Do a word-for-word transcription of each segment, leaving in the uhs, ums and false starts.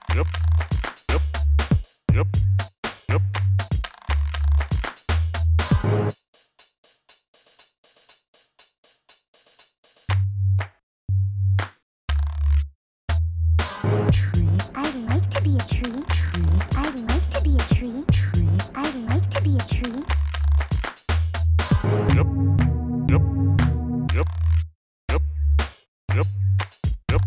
Yep. Yep. Yep. Yep. Tree. I'd like to be a tree. Tree. I'd like to be a tree. Tree. I'd like to be a tree. Yep. Yep. Yep. Yep. Yep. Yep.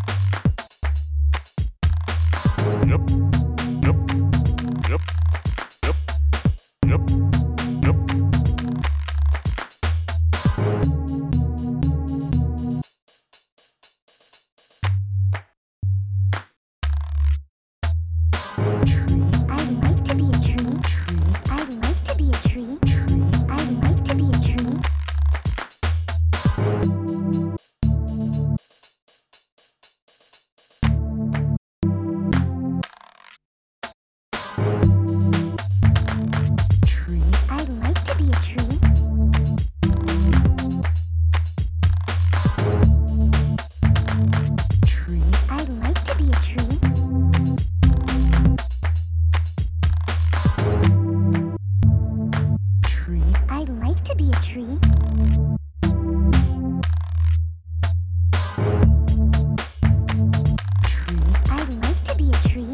Yep. Yep. Yep. Yep. Yep. Yep. Tree. I'd like to be a tree. Tree. I'd like to be a tree. Tree. I'd like to be a tree. Tree. I'd like to be a tree. Tree. I'd like to be a tree. Tree. I'd like to be a tree. Tree. I'd like to be a tree.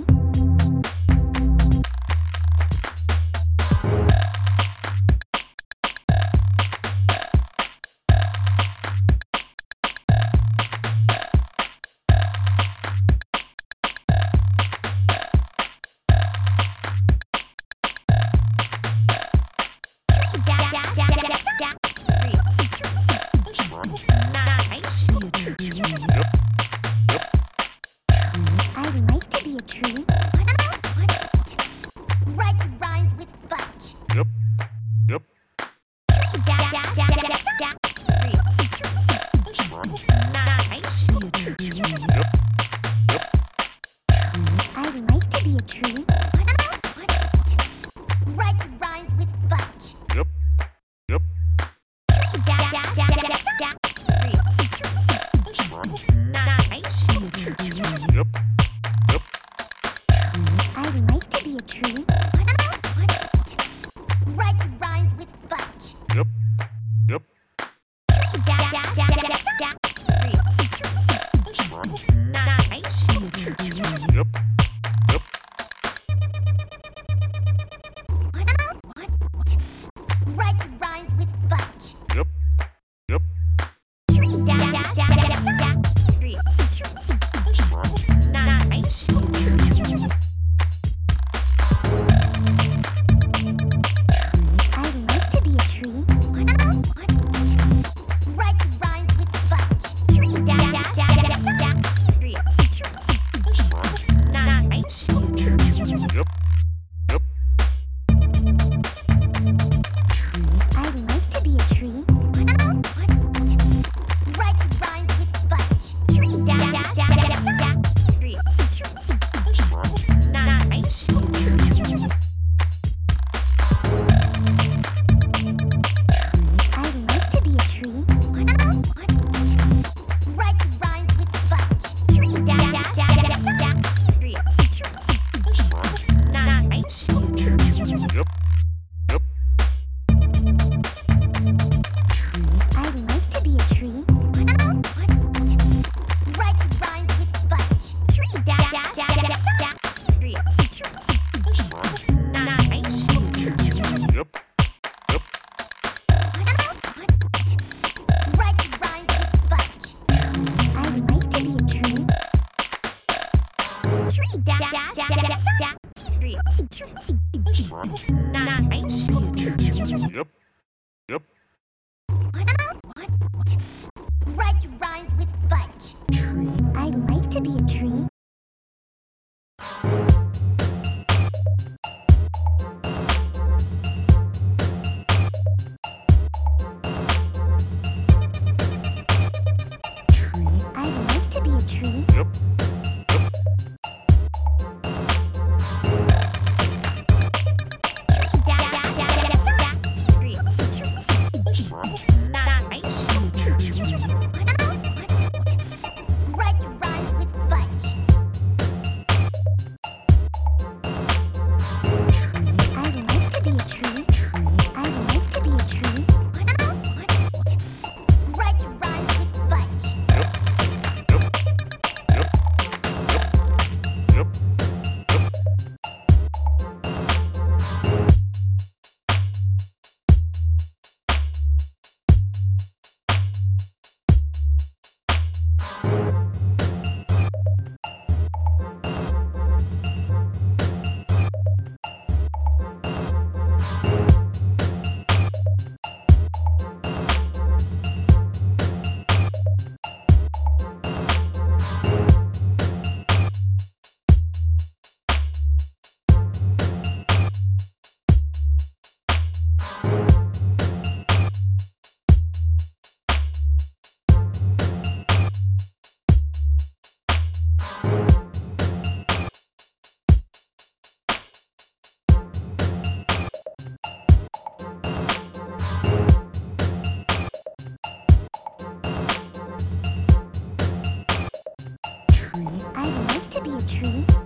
Yep. Yep. I'd like to be a tree. Write rhymes with fudge. Yep. Yep. Yep. Yep. I'd like to be a tree. Write rhymes with fudge. Yep. Yep. Yep. Yep. I'd like to be a tree. Write rhymes with fudge. Yep. Yep. Yep. Yep. Write rhymes with fudge. Yep. Yep. I'd like to be a tree. Write rhymes with fudge. Yep. Yep. I'd like to be a tree. Write rhymes with fudge. I'd like to be a tree. Write rhymes with fudge. Yep. Yep. I'd like to be a tree. Write rhymes with fudge. Yep. Yep. Write rhymes with fudge. I'd like to be a tree. Yep. Yep. Write rhymes with fudge. Tree. I'd like to be a tree. Tree. I'd like to be a tree. Yep. Yep. Write rhymes with fudge. tree.